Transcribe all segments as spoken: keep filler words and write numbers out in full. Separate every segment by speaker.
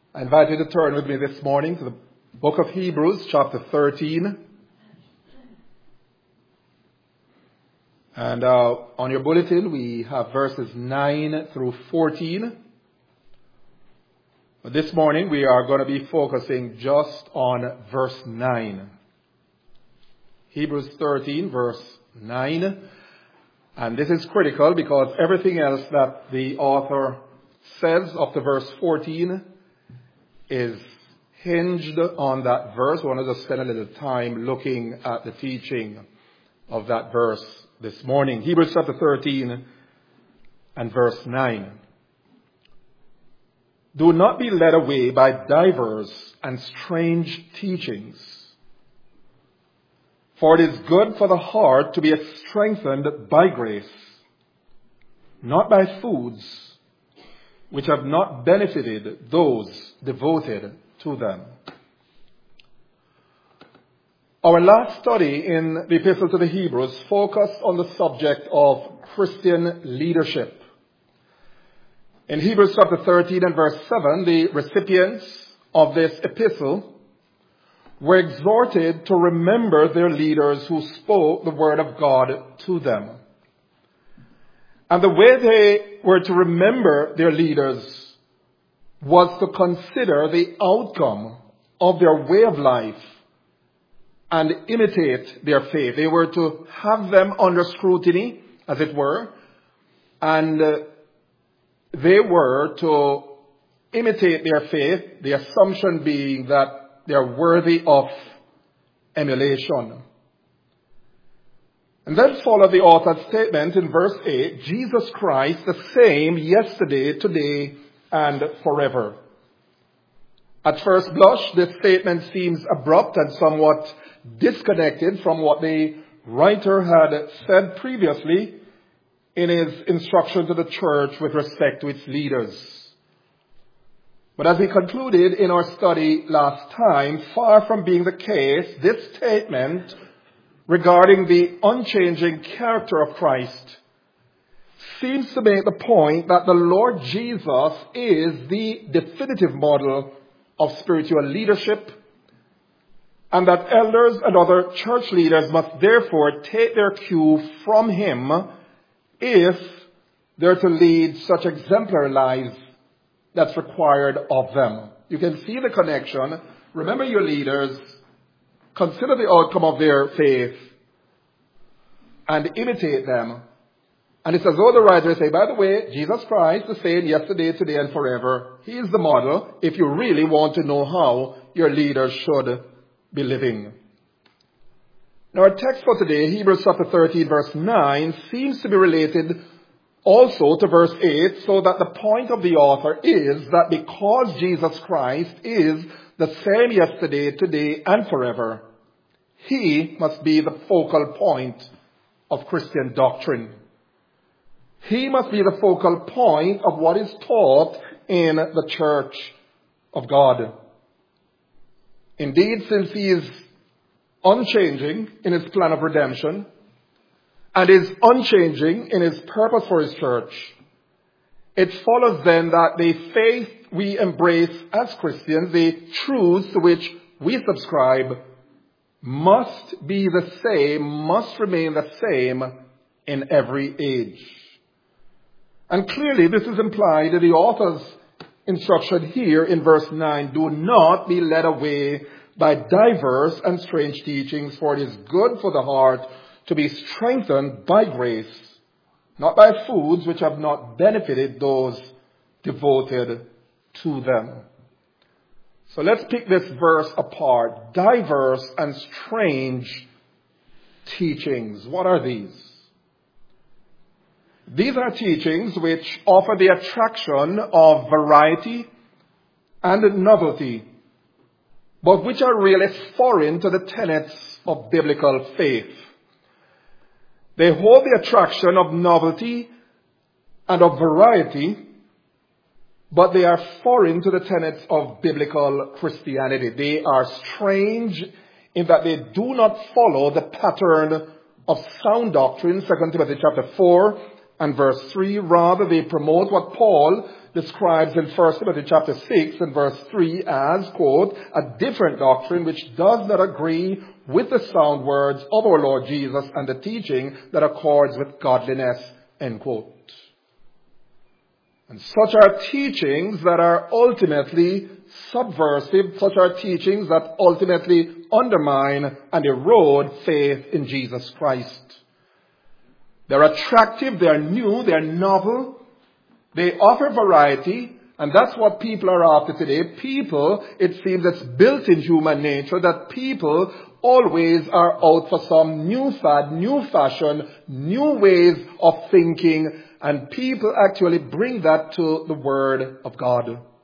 Speaker 1: I invite you to turn with me this morning to the book of Hebrews, chapter thirteen. And uh, on your bulletin, we have verses nine through fourteen. But this morning, we are going to be focusing just on verse nine. Hebrews thirteen, verse nine. And this is critical because everything else that the author says up to verse fourteen is hinged on that verse. I want to just spend a little time looking at the teaching of that verse this morning. Hebrews chapter thirteen and verse nine. Do not be led away by divers and strange teachings, for it is good for the heart to be strengthened by grace, not by foods which have not benefited those devoted to them. Our last study in the Epistle to the Hebrews focused on the subject of Christian leadership. In Hebrews chapter thirteen and verse seven, the recipients of this epistle were exhorted to remember their leaders who spoke the word of God to them. And the way they were to remember their leaders was to consider the outcome of their way of life and imitate their faith. They were to have them under scrutiny, as it were, and uh, they were to imitate their faith, the assumption being that they are worthy of emulation. And then followed the author's statement in verse eight, Jesus Christ the same yesterday, today, and forever. At first blush, this statement seems abrupt and somewhat disconnected from what the writer had said previously in his instruction to the church with respect to its leaders. But as we concluded in our study last time, far from being the case, this statement regarding the unchanging character of Christ seems to make the point that the Lord Jesus is the definitive model of spiritual leadership, and that elders and other church leaders must therefore take their cue from him if they're to lead such exemplary lives that's required of them. You can see the connection. Remember your leaders. Consider the outcome of their faith and imitate them. And it's as though the writer say, by the way, Jesus Christ, the same yesterday, today, and forever. He is the model if you really want to know how your leaders should be living. Now our text for today, Hebrews chapter thirteen, verse nine, seems to be related also to verse eight, so that the point of the author is that because Jesus Christ is the same yesterday, today, and forever, he must be the focal point of Christian doctrine. He must be the focal point of what is taught in the church of God. Indeed, since he is unchanging in his plan of redemption and is unchanging in his purpose for his church, it follows then that the faith we embrace as Christians, the truths to which we subscribe, must be the same, must remain the same in every age. And clearly this is implied in the author's instruction here in verse nine. Do not be led away by diverse and strange teachings, for it is good for the heart to be strengthened by grace, not by foods which have not benefited those devoted to them. So let's pick this verse apart. Diverse and strange teachings. What are these? These are teachings which offer the attraction of variety and novelty, but which are really foreign to the tenets of biblical faith. They hold the attraction of novelty and of variety, but they are foreign to the tenets of biblical Christianity. They are strange in that they do not follow the pattern of sound doctrine, Second Timothy chapter four and verse three. Rather, they promote what Paul describes in First Timothy chapter six and verse three as, quote, a different doctrine which does not agree with the sound words of our Lord Jesus and the teaching that accords with godliness, end quote. And such are teachings that are ultimately subversive. Such are teachings that ultimately undermine and erode faith in Jesus Christ. They're attractive, they're new, they're novel, they offer variety, and that's what people are after today. People, it seems it's built in human nature that people always are out for some new fad, new fashion, new ways of thinking, and people actually bring that to the Word of God.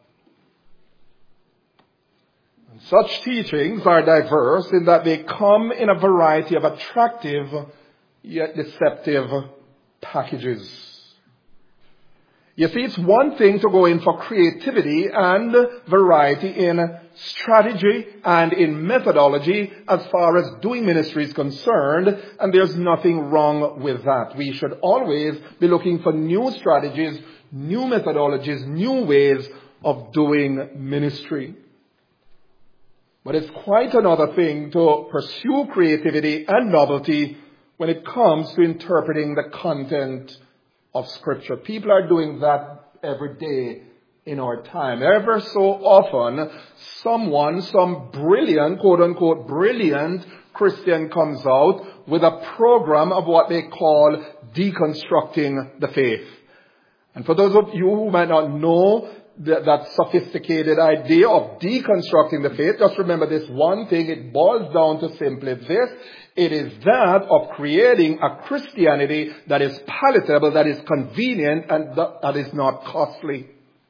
Speaker 1: And such teachings are diverse in that they come in a variety of attractive yet deceptive packages. You see, it's one thing to go in for creativity and variety in strategy and in methodology as far as doing ministry is concerned, and there's nothing wrong with that. We should always be looking for new strategies, new methodologies, new ways of doing ministry. But it's quite another thing to pursue creativity and novelty when it comes to interpreting the content of Scripture. People are doing that every day in our time. Ever so often, someone, some brilliant, quote-unquote, brilliant Christian comes out with a program of what they call deconstructing the faith. And for those of you who might not know that, that sophisticated idea of deconstructing the faith, just remember this one thing. It boils down to simply this. It is that of creating a Christianity that is palatable, that is convenient, and that is not costly.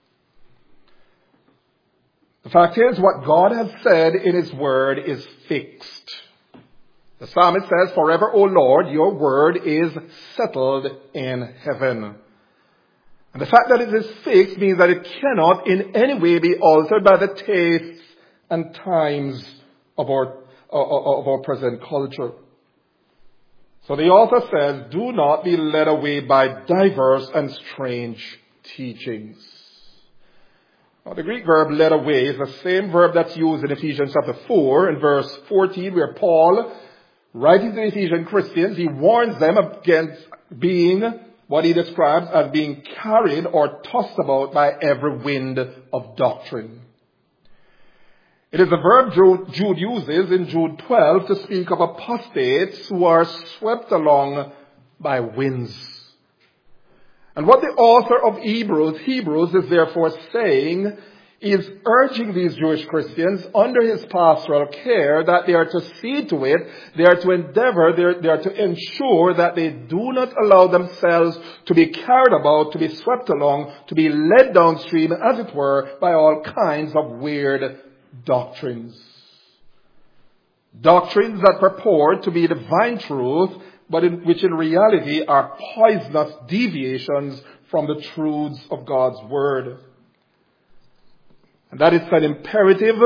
Speaker 1: The fact is, what God has said in His Word is fixed. The psalmist says, "Forever, O Lord, your word is settled in heaven." And the fact that it is fixed means that it cannot in any way be altered by the tastes and times of our of our present culture. So the author says, do not be led away by diverse and strange teachings. Now, the Greek verb led away is the same verb that's used in Ephesians chapter four and verse fourteen, where Paul, writing to the Ephesian Christians, he warns them against being what he describes as being carried or tossed about by every wind of doctrine. It is the verb Jude uses in Jude twelve to speak of apostates who are swept along by winds. And what the author of Hebrews, Hebrews is therefore saying is urging these Jewish Christians under his pastoral care that they are to see to it, they are to endeavor, they are, they are to ensure that they do not allow themselves to be carried about, to be swept along, to be led downstream, as it were, by all kinds of weird doctrines. Doctrines that purport to be divine truth, but in, which in reality are poisonous deviations from the truths of God's Word. And that is an imperative,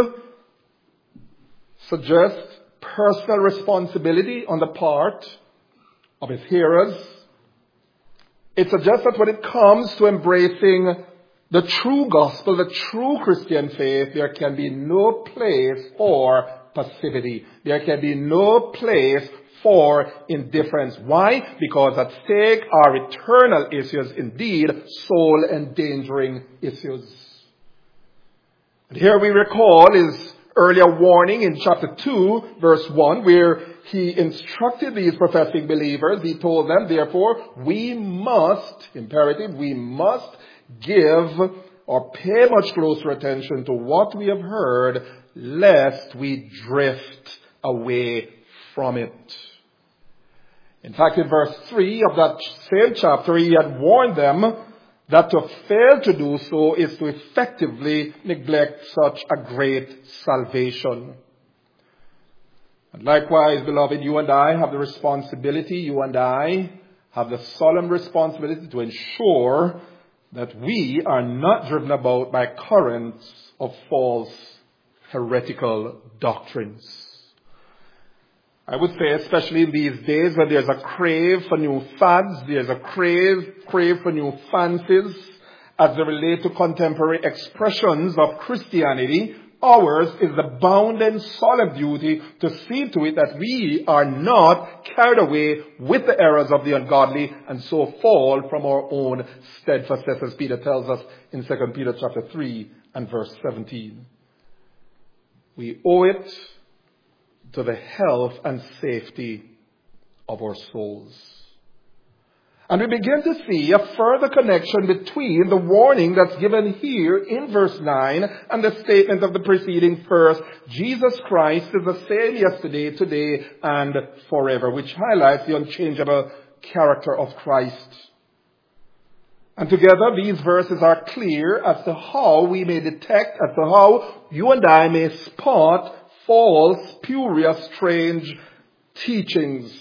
Speaker 1: suggests personal responsibility on the part of his hearers. It suggests that when it comes to embracing the true gospel, the true Christian faith, there can be no place for passivity. There can be no place for indifference. Why? Because at stake are eternal issues, indeed, soul-endangering issues. And here we recall his earlier warning in chapter two, verse one, where he instructed these professing believers. He told them, therefore, we must, imperative, we must give or pay much closer attention to what we have heard, lest we drift away from it. In fact, in verse three of that same chapter, he had warned them that to fail to do so is to effectively neglect such a great salvation. And likewise, beloved, you and I have the responsibility, you and I have the solemn responsibility to ensure that we are not driven about by currents of false heretical doctrines. I would say, especially in these days when there's a crave for new fads, there's a crave, crave for new fancies as they relate to contemporary expressions of Christianity, ours is the bound and solemn duty to see to it that we are not carried away with the errors of the ungodly and so fall from our own steadfastness, as Peter tells us in Second Peter chapter three and verse seventeen. We owe it to the health and safety of our souls. And we begin to see a further connection between the warning that's given here in verse nine and the statement of the preceding verse. Jesus Christ is the same yesterday, today, and forever, which highlights the unchangeable character of Christ. And together, these verses are clear as to how we may detect, as to how you and I may spot false, spurious, strange teachings.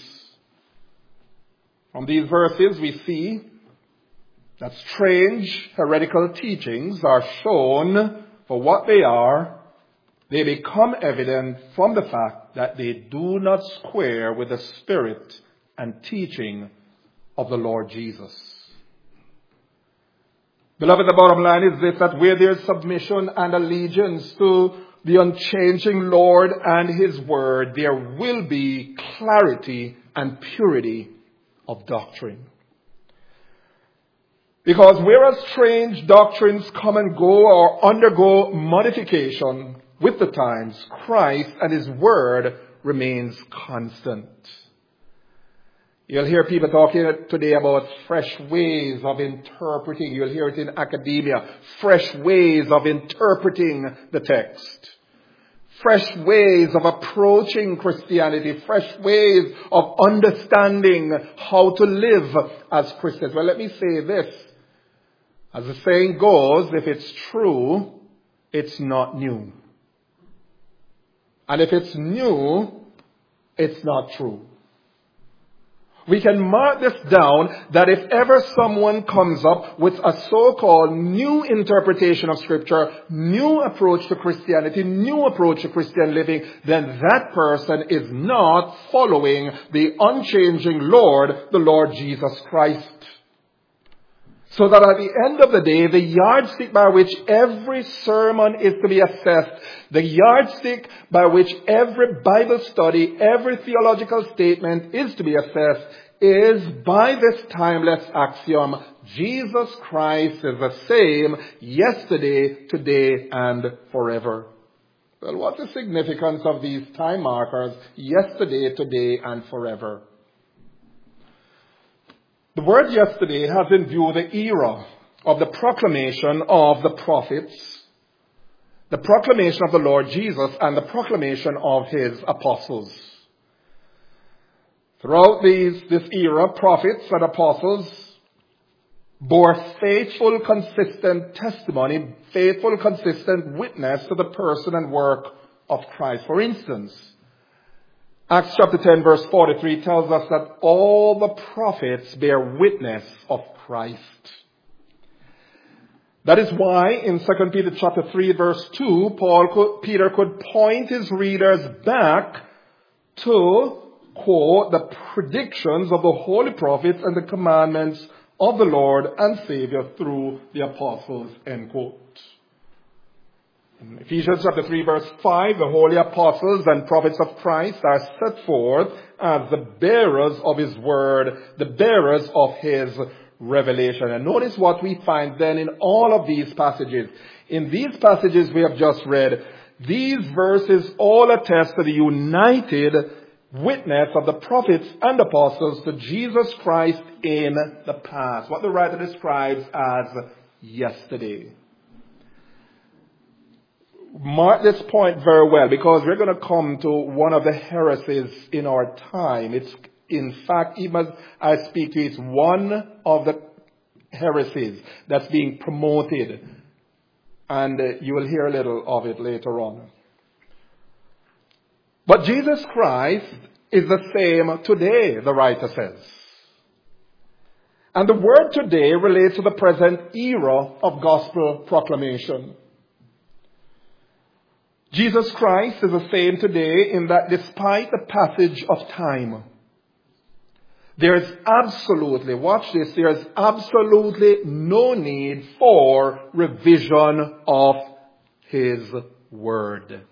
Speaker 1: From these verses, we see that strange, heretical teachings are shown for what they are. They become evident from the fact that they do not square with the spirit and teaching of the Lord Jesus. Beloved, the bottom line is this, that where there is submission and allegiance to the unchanging Lord and His Word, there will be clarity and purity of doctrine. Because whereas strange doctrines come and go or undergo modification with the times, Christ and His Word remains constant. You'll hear people talking today about fresh ways of interpreting. You'll hear it in academia. Fresh ways of interpreting the text. Fresh ways of approaching Christianity. Fresh ways of understanding how to live as Christians. Well, let me say this. As the saying goes, if it's true, it's not new. And if it's new, it's not true. We can mark this down that if ever someone comes up with a so-called new interpretation of Scripture, new approach to Christianity, new approach to Christian living, then that person is not following the unchanging Lord, the Lord Jesus Christ. So that at the end of the day, the yardstick by which every sermon is to be assessed, the yardstick by which every Bible study, every theological statement is to be assessed, is by this timeless axiom, Jesus Christ is the same yesterday, today, and forever. Well, what's the significance of these time markers, yesterday, today, and forever? The word yesterday has in view the era of the proclamation of the prophets, the proclamation of the Lord Jesus, and the proclamation of His apostles. Throughout these, this era, prophets and apostles bore faithful, consistent testimony, faithful, consistent witness to the person and work of Christ. For instance, Acts chapter ten verse forty-three tells us that all the prophets bear witness of Christ. That is why in Second Peter chapter three verse two, Paul could, Peter could point his readers back to, quote, the predictions of the holy prophets and the commandments of the Lord and Savior through the apostles, end quote. In Ephesians chapter three verse five, the holy apostles and prophets of Christ are set forth as the bearers of His word, the bearers of His revelation. And notice what we find then in all of these passages. In these passages we have just read, these verses all attest to the united witness of the prophets and apostles to Jesus Christ in the past. What the writer describes as yesterday. Mark this point very well, because we're going to come to one of the heresies in our time. It's, in fact, even as I speak to you, it's one of the heresies that's being promoted. And uh, you will hear a little of it later on. But Jesus Christ is the same today, the writer says. And the word today relates to the present era of gospel proclamation. Jesus Christ is the same today in that despite the passage of time, there is absolutely, watch this, there is absolutely no need for revision of His Word.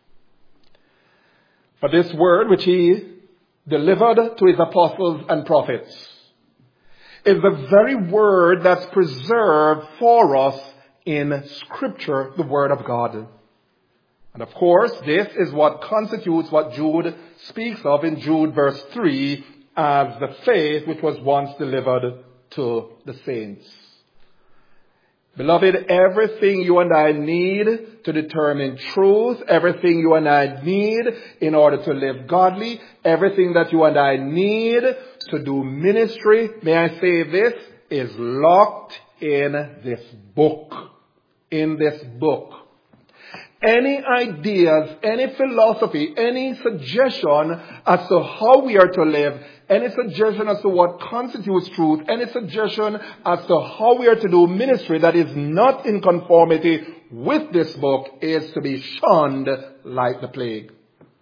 Speaker 1: For this Word which He delivered to His apostles and prophets is the very Word that's preserved for us in Scripture, the Word of God. And of course, this is what constitutes what Jude speaks of in Jude verse three as the faith which was once delivered to the saints. Beloved, everything you and I need to determine truth, everything you and I need in order to live godly, everything that you and I need to do ministry, may I say this, is locked in this book. In this book. Any ideas, any philosophy, any suggestion as to how we are to live, any suggestion as to what constitutes truth, any suggestion as to how we are to do ministry that is not in conformity with this book is to be shunned like the plague.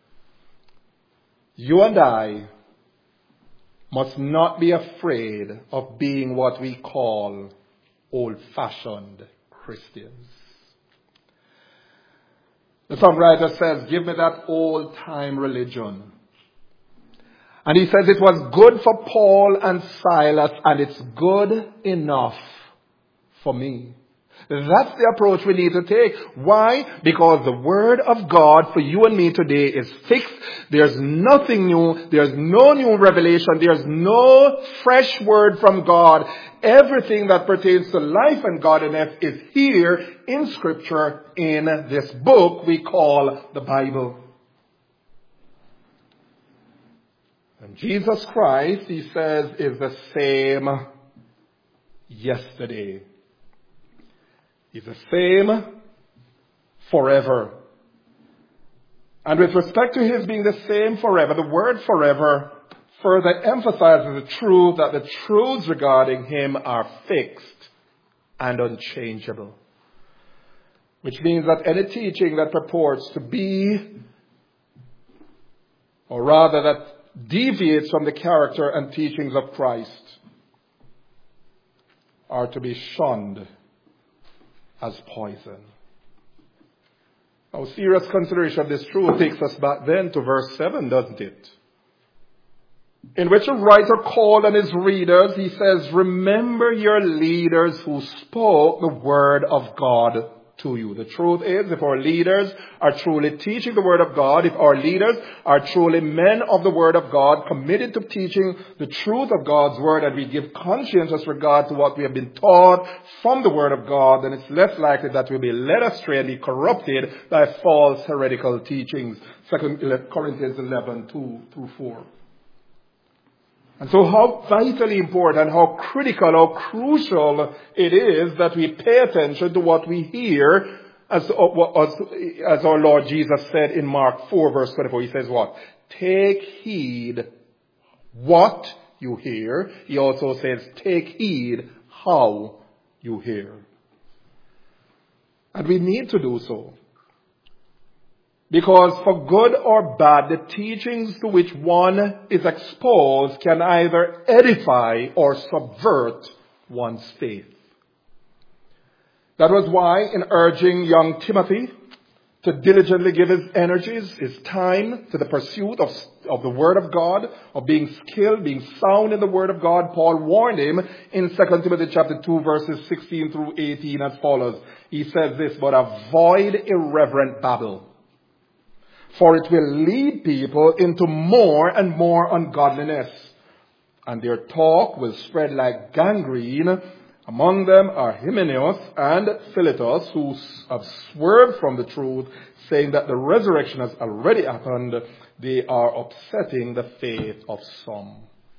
Speaker 1: You and I must not be afraid of being what we call old-fashioned Christians. The songwriter says, give me that old-time religion. And he says it was good for Paul and Silas, and it's good enough for me. That's the approach we need to take. Why? Because the Word of God for you and me today is fixed. There's nothing new. There's no new revelation. There's no fresh word from God. Everything that pertains to life and godliness is here in Scripture in this book we call the Bible. And Jesus Christ, he says, is the same yesterday. He's the same forever. And with respect to his being the same forever, the word forever further emphasizes the truth that the truths regarding him are fixed and unchangeable. Which means that any teaching that purports to be, or rather that deviates from the character and teachings of Christ, are to be shunned as poison. Now, serious consideration of this truth takes us back then to verse seven, doesn't it? In which a writer called on his readers, he says, remember your leaders who spoke the word of God to you. The truth is, if our leaders are truly teaching the word of God, if our leaders are truly men of the word of God, committed to teaching the truth of God's word, and we give conscientious regard to what we have been taught from the word of God, then it's less likely that we'll be led astray and be corrupted by false heretical teachings. Second Corinthians eleven, two through four. And so how vitally important, how critical, how crucial it is that we pay attention to what we hear, as, as, as our Lord Jesus said in Mark four verse twenty-four. He says what? Take heed what you hear. He also says take heed how you hear. And we need to do so. Because for good or bad, the teachings to which one is exposed can either edify or subvert one's faith. That was why, in urging young Timothy to diligently give his energies, his time to the pursuit of, of the Word of God, of being skilled, being sound in the Word of God, Paul warned him in Second Timothy chapter two, verses sixteen through eighteen as follows. He says this, but avoid irreverent babble, for it will lead people into more and more ungodliness, and their talk will spread like gangrene. Among them are Hymenaeus and Philetus, who have swerved from the truth, saying that the resurrection has already happened. They are upsetting the faith of some.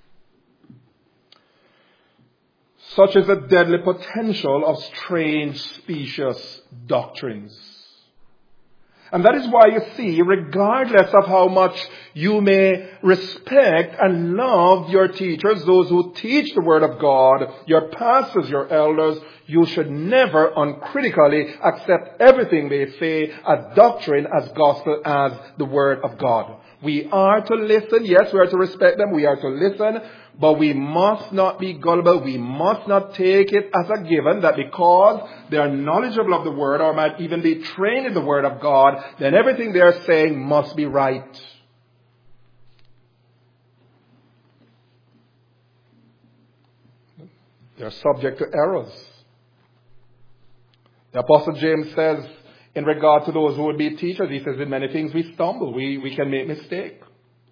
Speaker 1: Such is the deadly potential of strange, specious doctrines. And that is why you see, regardless of how much you may respect and love your teachers, those who teach the Word of God, your pastors, your elders, you should never uncritically accept everything they say as doctrine, as gospel, as the Word of God. We are to listen. Yes, we are to respect them. We are to listen. But we must not be gullible. We must not take it as a given that because they are knowledgeable of the Word or might even be trained in the Word of God, then everything they are saying must be right. They are subject to errors. The Apostle James says, in regard to those who would be teachers, he says, in many things we stumble. We, we can make mistakes.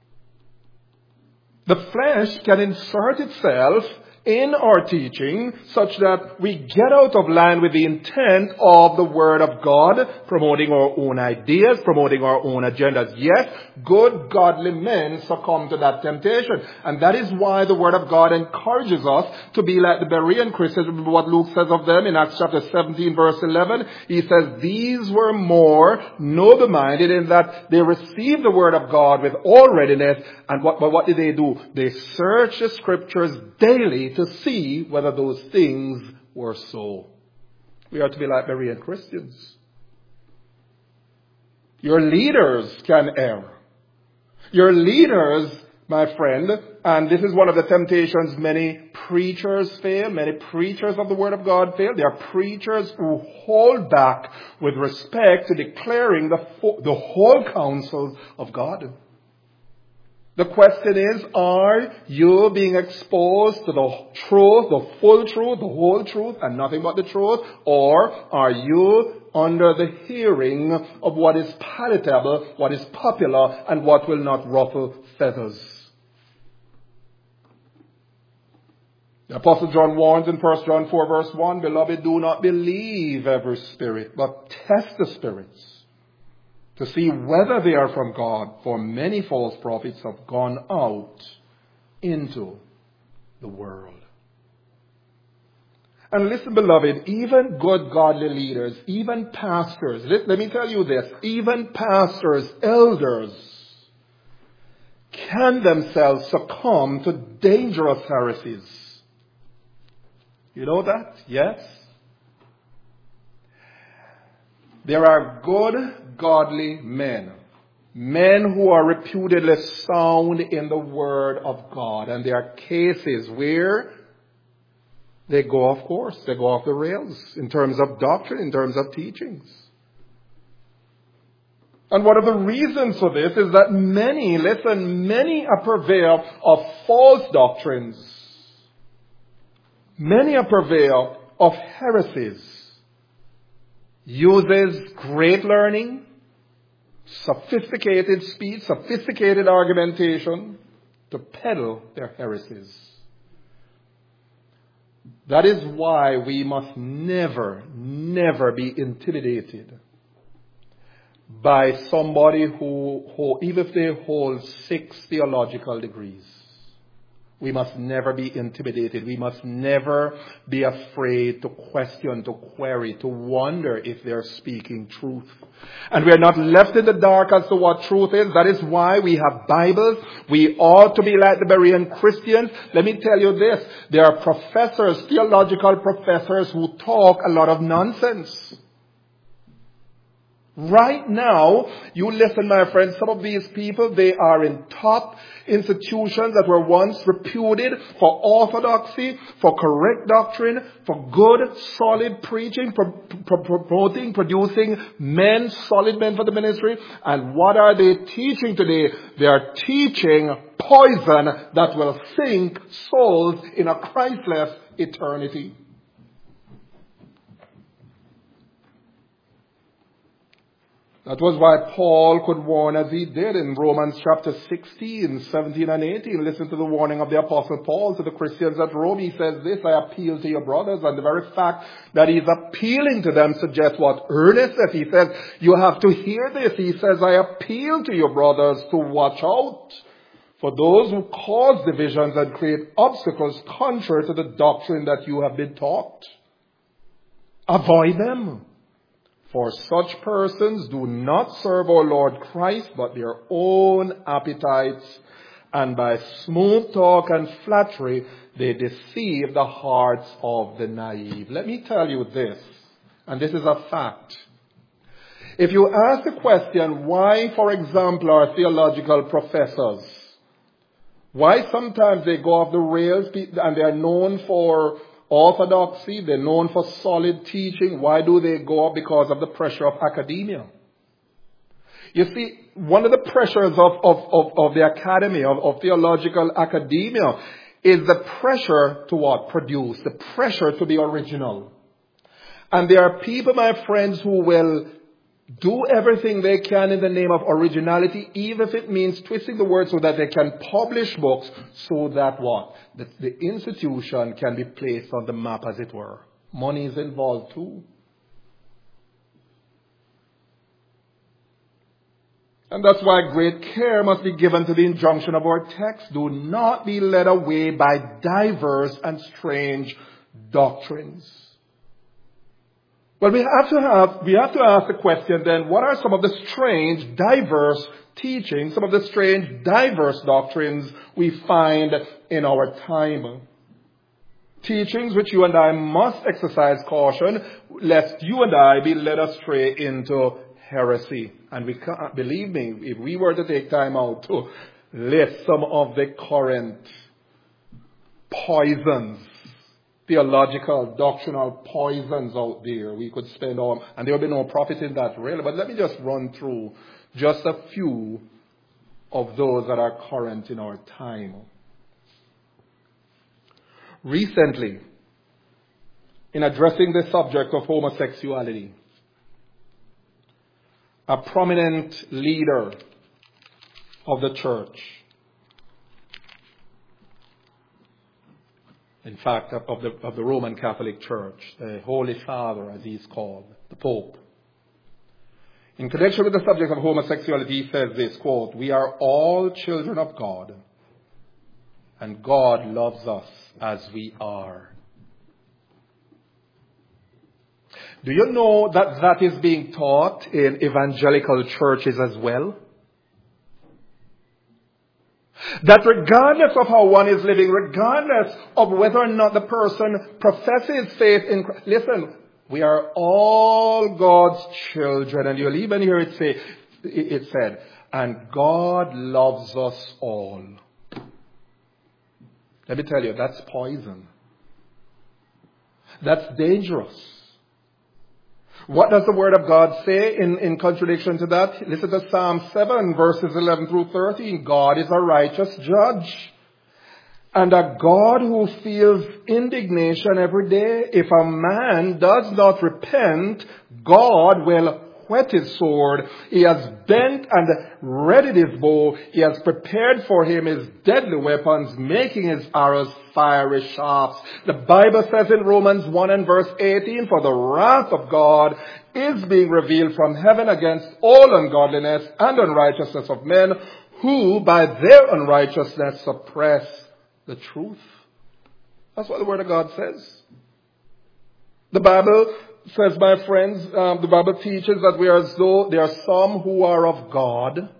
Speaker 1: The flesh can insert itself in our teaching such that we get out of line with the intent of the Word of God, promoting our own ideas, promoting our own agendas. Yes, good, godly men succumb to that temptation. And that is why the Word of God encourages us to be like the Berean Christians. Remember what Luke says of them in Acts chapter seventeen, verse eleven. He says, these were more noble-minded in that they received the Word of God with all readiness. And what, but what did they do? They searched the Scriptures daily to see whether those things were so. We are to be like Berean Christians. Your leaders can err. Your leaders, my friend, and this is one of the temptations many preachers fail, many preachers of the Word of God fail. They are preachers who hold back with respect to declaring the, the whole counsel of God. The question is, are you being exposed to the truth, the full truth, the whole truth, and nothing but the truth? Or are you under the hearing of what is palatable, what is popular, and what will not ruffle feathers? The Apostle John warns in First John four verse one, beloved, do not believe every spirit, but test the spirits, to see whether they are from God, for many false prophets have gone out into the world. And listen, beloved, even good godly leaders, even pastors, let, let me tell you this, even pastors, elders, can themselves succumb to dangerous heresies. You know that? Yes? There are good, godly men. Men who are reputedly sound in the Word of God. And there are cases where they go off course. They go off the rails in terms of doctrine, in terms of teachings. And one of the reasons for this is that many, listen, many are purveyor of false doctrines. Many are purveyor of heresies. Uses great learning, sophisticated speech, sophisticated argumentation to peddle their heresies. That is why we must never, never be intimidated by somebody who, who even if they hold six theological degrees. We must never be intimidated. We must never be afraid to question, to query, to wonder if they're speaking truth. And we are not left in the dark as to what truth is. That is why we have Bibles. We ought to be like the Berean Christians. Let me tell you this. There are professors, theological professors who talk a lot of nonsense. Right now, you listen, my friends, some of these people, they are in top institutions that were once reputed for orthodoxy, for correct doctrine, for good, solid preaching, for promoting, producing men, solid men for the ministry. And what are they teaching today? They are teaching poison that will sink souls in a Christless eternity. That was why Paul could warn as he did in Romans chapter sixteen, seventeen and eighteen. Listen to the warning of the Apostle Paul to the Christians at Rome. He says this, I appeal to your brothers. And the very fact that he's appealing to them suggests what earnestness. He says, you have to hear this. He says, I appeal to your brothers to watch out for those who cause divisions and create obstacles contrary to the doctrine that you have been taught. Avoid them. For such persons do not serve our Lord Christ, but their own appetites, and by smooth talk and flattery, they deceive the hearts of the naive. Let me tell you this, and this is a fact. If you ask the question, why, for example, our theological professors, why sometimes they go off the rails and they are known for orthodoxy, they're known for solid teaching, why do they go up? Because of the pressure of academia. You see, one of the pressures of, of, of, of the academy, of, of theological academia, is the pressure to what? Produce. The pressure to be original. And there are people, my friends, who will do everything they can in the name of originality, even if it means twisting the words so that they can publish books, so that what? The, the institution can be placed on the map, as it were. Money is involved too. And that's why great care must be given to the injunction of our text. Do not be led away by diverse and strange doctrines. Well, we have to have, we have to ask the question then, what are some of the strange, diverse teachings, some of the strange, diverse doctrines we find in our time? Teachings which you and I must exercise caution, lest you and I be led astray into heresy. And we can't, believe me, if we were to take time out to list some of the current poisons, theological, doctrinal poisons out there, we could spend all, and there will be no profit in that really. But let me just run through just a few of those that are current in our time. Recently, in addressing the subject of homosexuality, a prominent leader of the church, in fact, of the, of the Roman Catholic Church, the Holy Father, as he's called, the Pope, in connection with the subject of homosexuality, he says this, quote, "We are all children of God, and God loves us as we are." Do you know that that is being taught in evangelical churches as well? That regardless of how one is living, regardless of whether or not the person professes faith in Christ, listen, we are all God's children. And you'll even hear it say, it said, and God loves us all. Let me tell you, that's poison. That's dangerous. What does the Word of God say in, in contradiction to that? Listen to Psalm seven, verses eleven through thirteen. God is a righteous judge, and a God who feels indignation every day. If a man does not repent, God will whet his sword. He has bent and readied his bow. He has prepared for him his deadly weapons, making his arrows fiery shafts. The Bible says in Romans one and verse eighteen, "For the wrath of God is being revealed from heaven against all ungodliness and unrighteousness of men, who by their unrighteousness suppress the truth." That's what the Word of God says. The Bible says, my friends, um, the Bible teaches that we are as though there are some who are of God.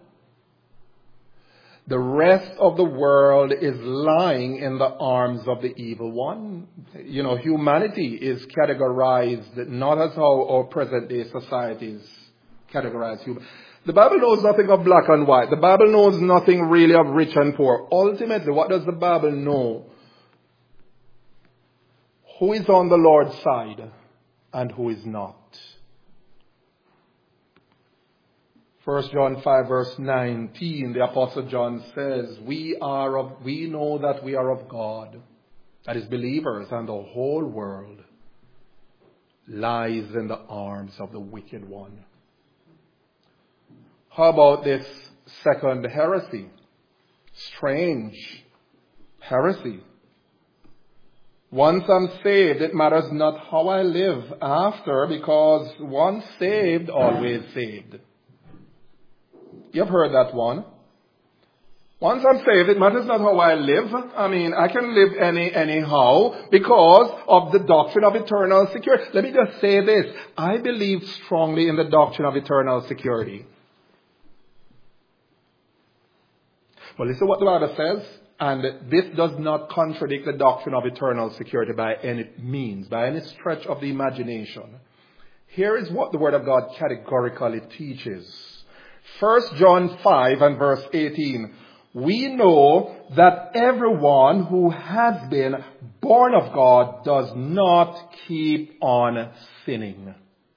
Speaker 1: The rest of the world is lying in the arms of the evil one. You know, humanity is categorized not as how our present day societies categorize human. The Bible knows nothing of black and white. The Bible knows nothing really of rich and poor. Ultimately, what does the Bible know? Who is on the Lord's side and who is not? First John five verse nineteen, the Apostle John says, we are of, we know that we are of God, that is believers, and the whole world lies in the arms of the wicked one. How about this second heresy? Strange heresy. Once I'm saved, it matters not how I live after, because once saved, always saved. You've heard that one. Once I'm saved, it matters not how I live. I mean, I can live any anyhow because of the doctrine of eternal security. Let me just say this. I believe strongly in the doctrine of eternal security. Well, listen to what the Bible says. And this does not contradict the doctrine of eternal security by any means, by any stretch of the imagination. Here is what the Word of God categorically teaches. First John five and verse eighteen. We know that everyone who has been born of God does not keep on sinning.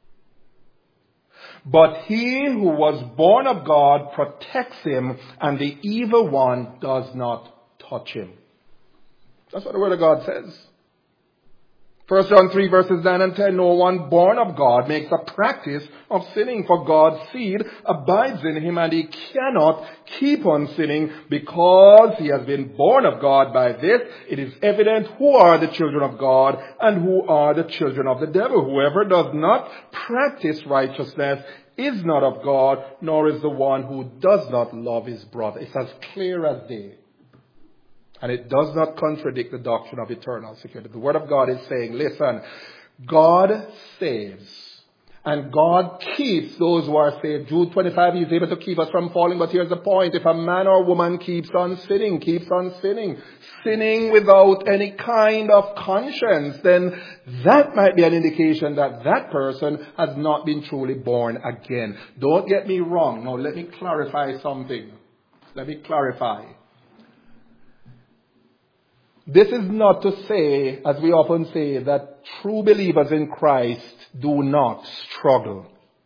Speaker 1: But he who was born of God protects him, and the evil one does not touch him. That's what the Word of God says. First John three verses nine and ten, no one born of God makes a practice of sinning, for God's seed abides in him, and he cannot keep on sinning because he has been born of God. By this it is evident who are the children of God and who are the children of the devil. Whoever does not practice righteousness is not of God, nor is the one who does not love his brother. It's as clear as day. And it does not contradict the doctrine of eternal security. The Word of God is saying, listen, God saves. And God keeps those who are saved. Jude twenty-five, He's able to keep us from falling. But here's the point. If a man or woman keeps on sinning, keeps on sinning, sinning without any kind of conscience, then that might be an indication that that person has not been truly born again. Don't get me wrong. Now, let me clarify something. Let me clarify. This is not to say, as we often say, that true believers in Christ do not struggle.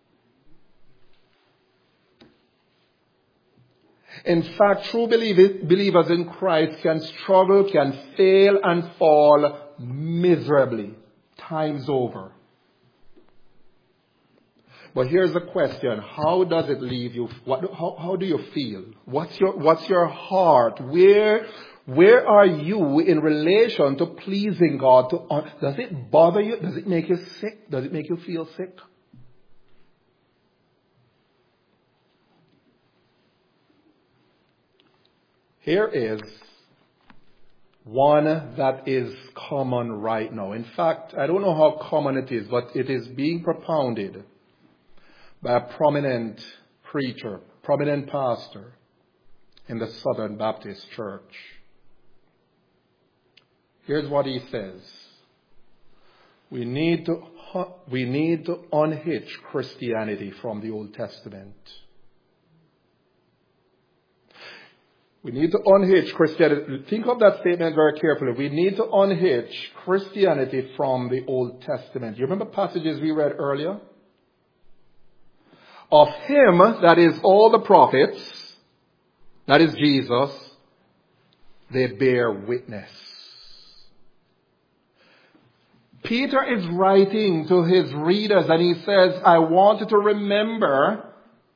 Speaker 1: In fact, true believers in Christ can struggle, can fail and fall miserably, times over. But here's the question. How does it leave you? What, how, how do you feel? What's your, what's your heart? Where... Where are you in relation to pleasing God? To, uh, does it bother you? Does it make you sick? Does it make you feel sick? Here is one that is common right now. In fact, I don't know how common it is, but it is being propounded by a prominent preacher, prominent pastor in the Southern Baptist Church. Here's what he says. We need to, we need to unhitch Christianity from the Old Testament. We need to unhitch Christianity. Think of that statement very carefully. We need to unhitch Christianity from the Old Testament. You remember passages we read earlier? Of him, that is all the prophets, that is Jesus, they bear witness. Peter is writing to his readers and he says, I want you to remember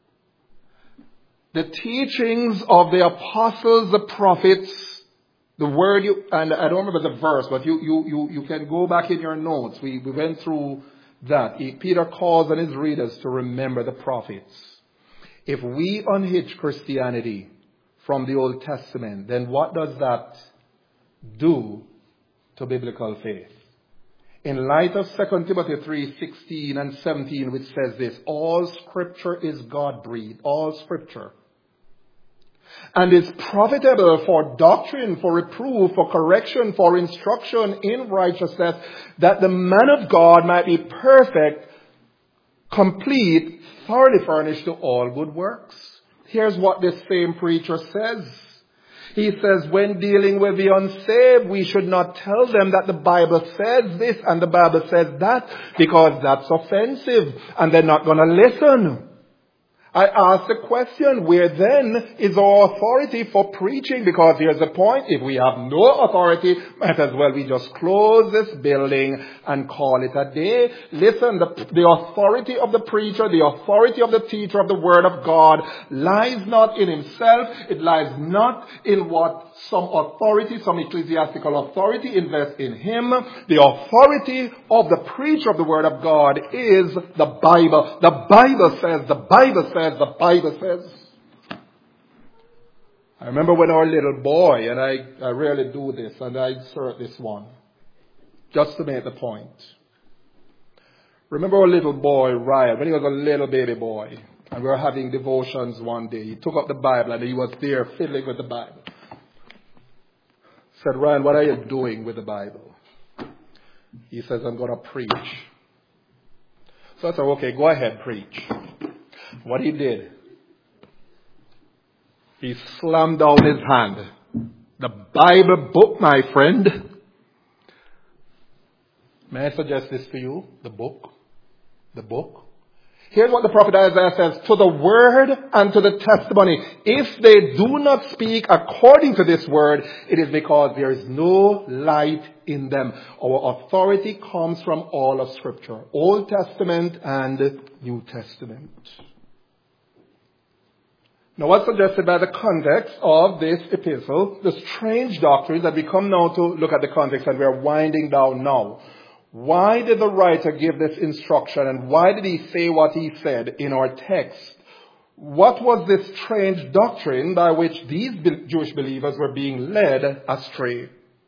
Speaker 1: the teachings of the apostles, the prophets, the word you, and I don't remember the verse, but you, you, you, you can go back in your notes. We, we went through that. He, Peter calls on his readers to remember the prophets. If we unhitch Christianity from the Old Testament, then what does that do to biblical faith? In light of Second Timothy three sixteen and seventeen, which says this, all scripture is God-breathed, all scripture, and is profitable for doctrine, for reproof, for correction, for instruction in righteousness, that the man of God might be perfect, complete, thoroughly furnished to all good works. Here's what this same preacher says. He says, when dealing with the unsaved, we should not tell them that the Bible says this and the Bible says that, because that's offensive and they're not going to listen. I ask the question, where then is our authority for preaching? Because here's the point, if we have no authority, might as well we just close this building and call it a day. Listen, the, the authority of the preacher, the authority of the teacher of the Word of God lies not in himself, it lies not in what some authority, some ecclesiastical authority invests in him. The authority of the preacher of the Word of God is the Bible. The Bible says, the Bible says, the Bible says. I remember when I was a little boy, and I, I rarely do this, and I insert this one, just to make the point. Remember our little boy, Ryan, when he was a little baby boy, and we were having devotions one day. He took up the Bible, and he was there fiddling with the Bible. Said, Ryan, what are you doing with the Bible? He says, I'm going to preach. So I said, okay, go ahead, preach. What he did, he slammed down his hand. The Bible book, my friend. May I suggest this to you? The book. The book. Here's what the prophet Isaiah says, to the word and to the testimony. If they do not speak according to this word, it is because there is no light in them. Our authority comes from all of Scripture, Old Testament and New Testament. Now, what's suggested by the context of this epistle, the strange doctrine that we come now to look at the context, and we are winding down now. Why did the writer give this instruction, and why did he say what he said in our text? What was this strange doctrine by which these Jewish believers were being led astray?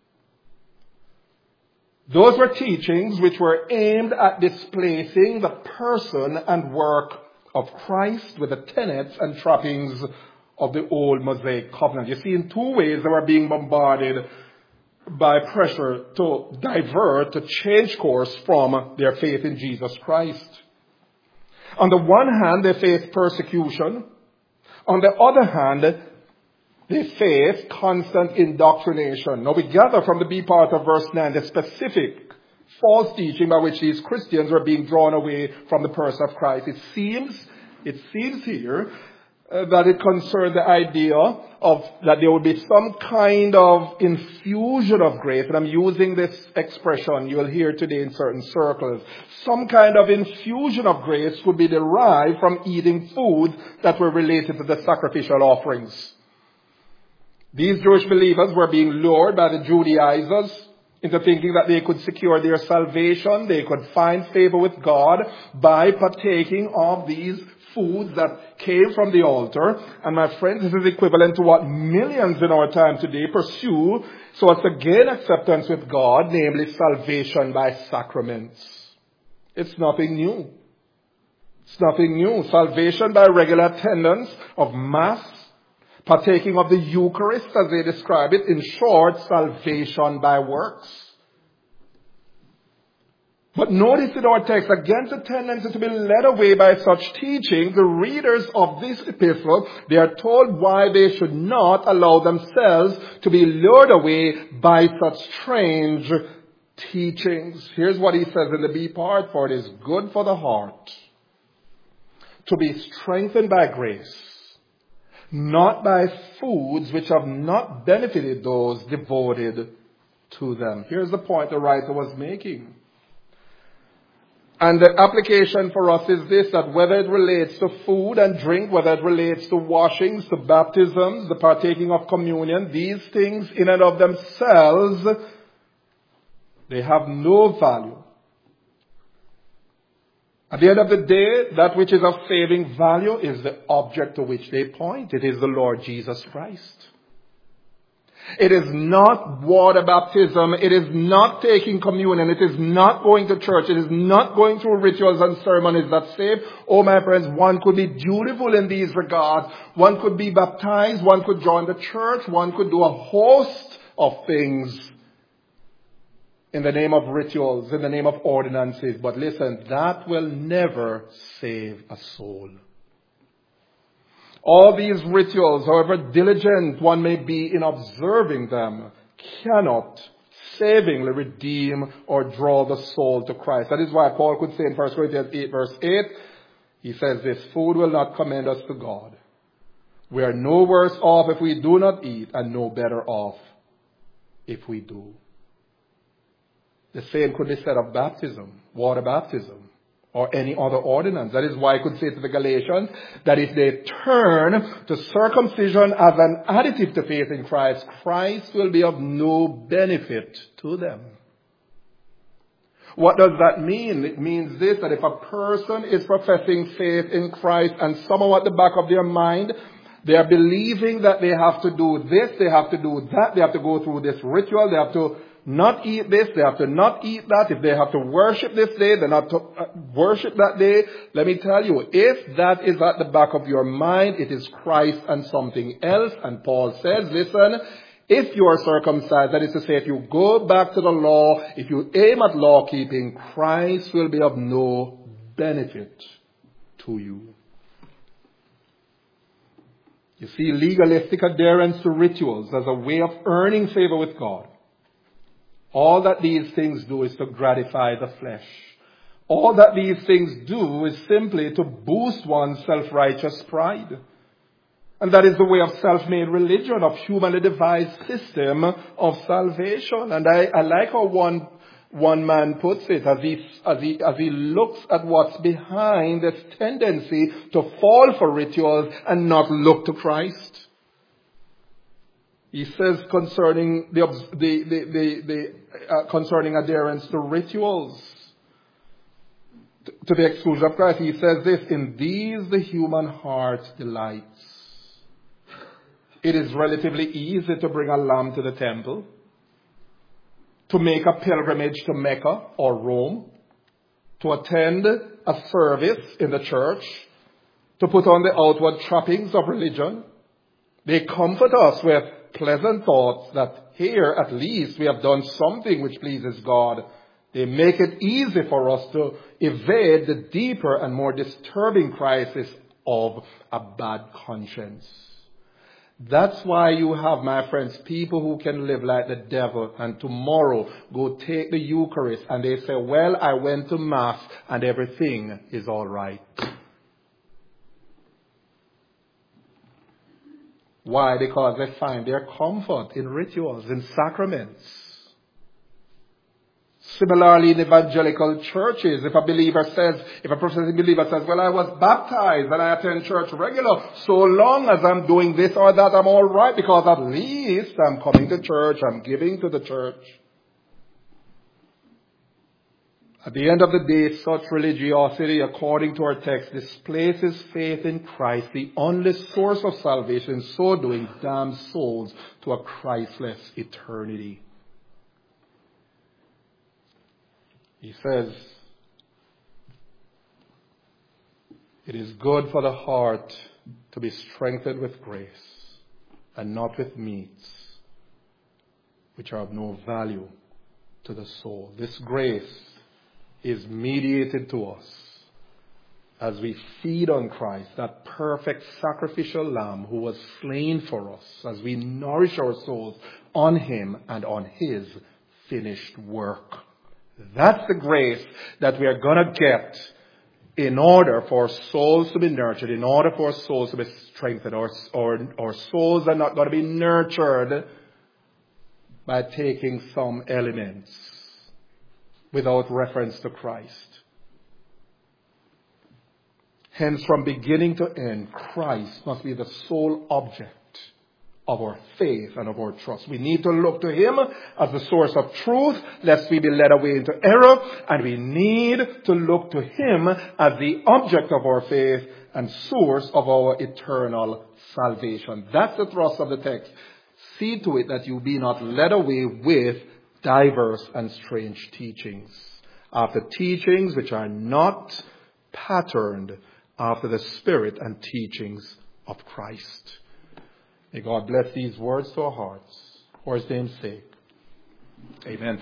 Speaker 1: Those were teachings which were aimed at displacing the person and work of Christ with the tenets and trappings of the old Mosaic covenant. You see, in two ways they were being bombarded by pressure to divert, to change course from their faith in Jesus Christ. On the one hand, they faced persecution. On the other hand, they faced constant indoctrination. Now we gather from the B part of verse nine the specific false teaching by which these Christians were being drawn away from the person of Christ. It seems, it seems here uh, that it concerned the idea of that there would be some kind of infusion of grace, and I'm using this expression you will hear today in certain circles. Some kind of infusion of grace would be derived from eating foods that were related to the sacrificial offerings. These Jewish believers were being lured by the Judaizers into thinking that they could secure their salvation, they could find favor with God by partaking of these foods that came from the altar. And my friends, this is equivalent to what millions in our time today pursue so as to gain acceptance with God, namely salvation by sacraments. It's nothing new. It's nothing new. Salvation by regular attendance of Mass, partaking of the Eucharist as they describe it. In short, salvation by works. But notice in our text, against the tendency to be led away by such teaching, the readers of this epistle, they are told why they should not allow themselves to be lured away by such strange teachings. Here's what he says in the B part, for it is good for the heart to be strengthened by grace, not by foods which have not benefited those devoted to them. Here's the point the writer was making. And the application for us is this, that whether it relates to food and drink, whether it relates to washings, to baptisms, the partaking of communion, these things in and of themselves, they have no value. At the end of the day, that which is of saving value is the object to which they point. It is the Lord Jesus Christ. It is not water baptism. It is not taking communion. It is not going to church. It is not going through rituals and ceremonies that save. Oh, my friends, one could be dutiful in these regards. One could be baptized. One could join the church. One could do a host of things in the name of rituals, in the name of ordinances. But listen, that will never save a soul. All these rituals, however diligent one may be in observing them, cannot savingly redeem or draw the soul to Christ. That is why Paul could say in First Corinthians eight verse eight, he says, this food will not commend us to God. We are no worse off if we do not eat, and no better off if we do. The same could be said of baptism, water baptism, or any other ordinance. That is why I could say to the Galatians that if they turn to circumcision as an additive to faith in Christ, Christ will be of no benefit to them. What does that mean? It means this, that if a person is professing faith in Christ and somehow at the back of their mind They are believing that they have to do this, they have to do that, they have to go through this ritual, they have to not eat this, they have to not eat that. If they have to worship this day, they're not to worship that day. Let me tell you, if that is at the back of your mind, it is Christ and something else. And Paul says, listen, if you are circumcised, that is to say, if you go back to the law, if you aim at law keeping, Christ will be of no benefit to you. You see, legalistic adherence to rituals as a way of earning favor with God. All that these things do is to gratify the flesh. All that these things do is simply to boost one's self-righteous pride. And that is the way of self-made religion, of humanly devised system of salvation. And I, I like how one, one man puts it as he, as he, as he looks at what's behind this tendency to fall for rituals and not look to Christ. He says concerning the, the, the, the, the uh, concerning adherence to rituals, to, to the exclusion of Christ, he says this, in these the human heart delights. It is relatively easy to bring a lamb to the temple, to make a pilgrimage to Mecca or Rome, to attend a service in the church, to put on the outward trappings of religion. They comfort us with pleasant thoughts that here at least we have done something which pleases God. They make it easy for us to evade the deeper and more disturbing crisis of a bad conscience. That's why you have, my friends, people who can live like the devil and tomorrow go take the Eucharist and they say, well, I went to Mass and everything is all right. Why? Because they find their comfort in rituals, in sacraments. Similarly, in evangelical churches, if a believer says, if a professing believer says, well, I was baptized and I attend church regular, so long as I'm doing this or that, I'm all right because at least I'm coming to church, I'm giving to the church. At the end of the day, such religiosity, according to our text, displaces faith in Christ, the only source of salvation, in so doing damns souls to a Christless eternity. He says, it is good for the heart to be strengthened with grace and not with meats, which are of no value to the soul. This grace is mediated to us as we feed on Christ, that perfect sacrificial lamb who was slain for us, as we nourish our souls on him and on his finished work. That's the grace that we are going to get in order for souls to be nurtured, in order for souls to be strengthened. Our, our, our souls are not going to be nurtured by taking some elements without reference to Christ. Hence, from beginning to end, Christ must be the sole object of our faith and of our trust. We need to look to him as the source of truth, lest we be led away into error. And we need to look to him as the object of our faith and source of our eternal salvation. That's the thrust of the text. See to it that you be not led away with diverse and strange teachings, after teachings which are not patterned after the spirit and teachings of Christ. May God bless these words to our hearts for his name's sake. Amen.